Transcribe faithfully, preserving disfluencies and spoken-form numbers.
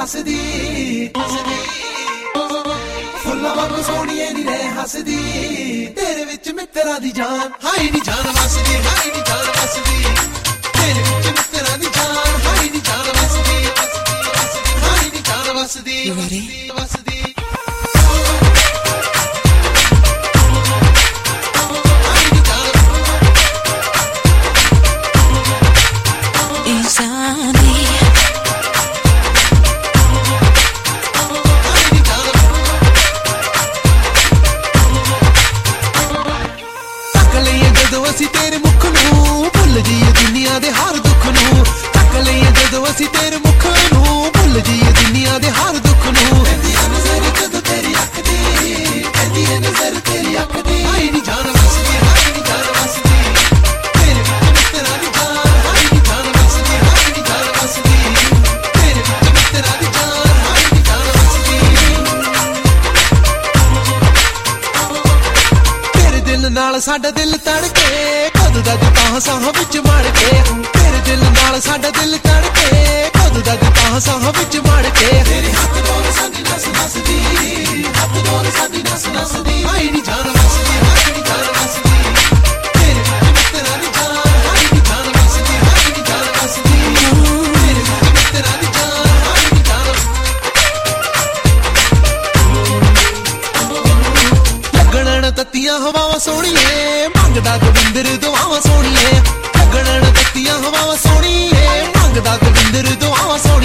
हसदी फुल्लां वांगू सोहणीए नी रह हसदी तेरे विच मित्तरां दी जान हाय नी जान वसदी हाय नी जान वसदी तेरे विच मित्तरां दी जान हाय नी जान वसदी हाय नी जान वसदी वसदी ਅਸੀਂ ਤੇਰੇ ਮੁਖ ਨੂੰ ਭੁੱਲ ਜੀਏ ਦੁਨੀਆ ਦੇ ਹਰ ਦੁੱਖ ਨੂੰ ਤੱਕ ਲਈਏ ਜਦੋਂ ਅਸੀਂ ਤੇਰੇ ਮੁਖ ਨੂੰ ਭੁੱਲ ਜੀਏ ਦੁਨੀਆ ਦੇ ਹਰ ਦੁੱਖ ਨੂੰ ਪੈਂਦੀ ਨਜ਼ਰ ਜਦੋਂ ਤੇਰੀ ਅੱਖ ਦੀ ਪੈਂਦੀ ਨਜ਼ਰ ਤੇਰੀ ਅੱਖ ਦੀ ਹਾਏ ਨੀ ਜਾਨ ਵਸਦੀ ਹਾਏ ਨੀ ਜਾਨ ਵਸਦੀ ਤੇਰੇ ਵਿੱਚ ਮਿੱਤਰਾਂ ਦੀ ਜਾਨ ਹਾਏ ਨੀ ਜਾਨ ਵਸਦੀ ਹਾਏ ਨੀ ਜਾਨ ਵਸਦੀ ਤੇਰੇ ਵਿੱਚ ਮਿੱਤਰਾਂ ਦੀ ਜਾਨ ਹਾਏ ਨੀ ਜਾਨ ਵਸਦੀ ਤੇਰੇ ਦਿਲ ਨਾਲ ਸਾਡਾ ਦਿਲ ਤੜਕੇ ਕਦੋਂ ਦਾ ਤਾਂ ਸਾਹ ਵਿੱਚ ਮੜ ਕੇ ਤੇਰੇ ਦਿਲ ਨਾਲ ਸਾਡਾ ਦਿਲ ਤੜਕੇ ਕਦੋਂ ਦਾ ਤਾਂ ਸਾਹ ਵਿੱਚ ਮੜ ਕੇ ਤੇਰੇ ਹੱਥ ਦੋਲ ਸਾਡੀ ਨਸ ਨਸਦੀ ਹੱਥ ਦੋਲ ਸਾਡੀ ਨਸ ਨਸਦੀ ਹਾਏ ਨੀ ਜਾਨ ਵਸਦੀ ਹਾਏ ਨੀ ਜਾਨ ਵਸਦੀ ਤੇਰੇ ਵਿੱਚ ਮਿੱਤਰਾਂ ਦੀ ਜਾਨ ਹਾਏ ਨੀ ਜਾਨ ਵਸਦੀ ਹਾਏ ਨੀ ਜਾਨ ਵਸਦੀ ਤੇਰੇ ਵਿੱਚ ਮਿੱਤਰਾਂ ਦੀ ਜਾਨ ਹਾਏ ਨੀ ਜਾਨ ਲੱਗਣ ਤੱਤੀਆਂ ਹਵਾਵਾਂ ਸੋਹਣੀਏ ਮੰਗਦਾ ਗੋਬਿੰਦਰ ਦੁਆਵਾਂ ਸੋਹਣੀਏ ਲੱਗਣ ਤੱਤੀਆਂ ਹਵਾਵਾਂ ਸੋਹਣੀਏ ਮੰਗਦਾ ਗੋਬਿੰਦਰ ਦੁਆਵਾਂ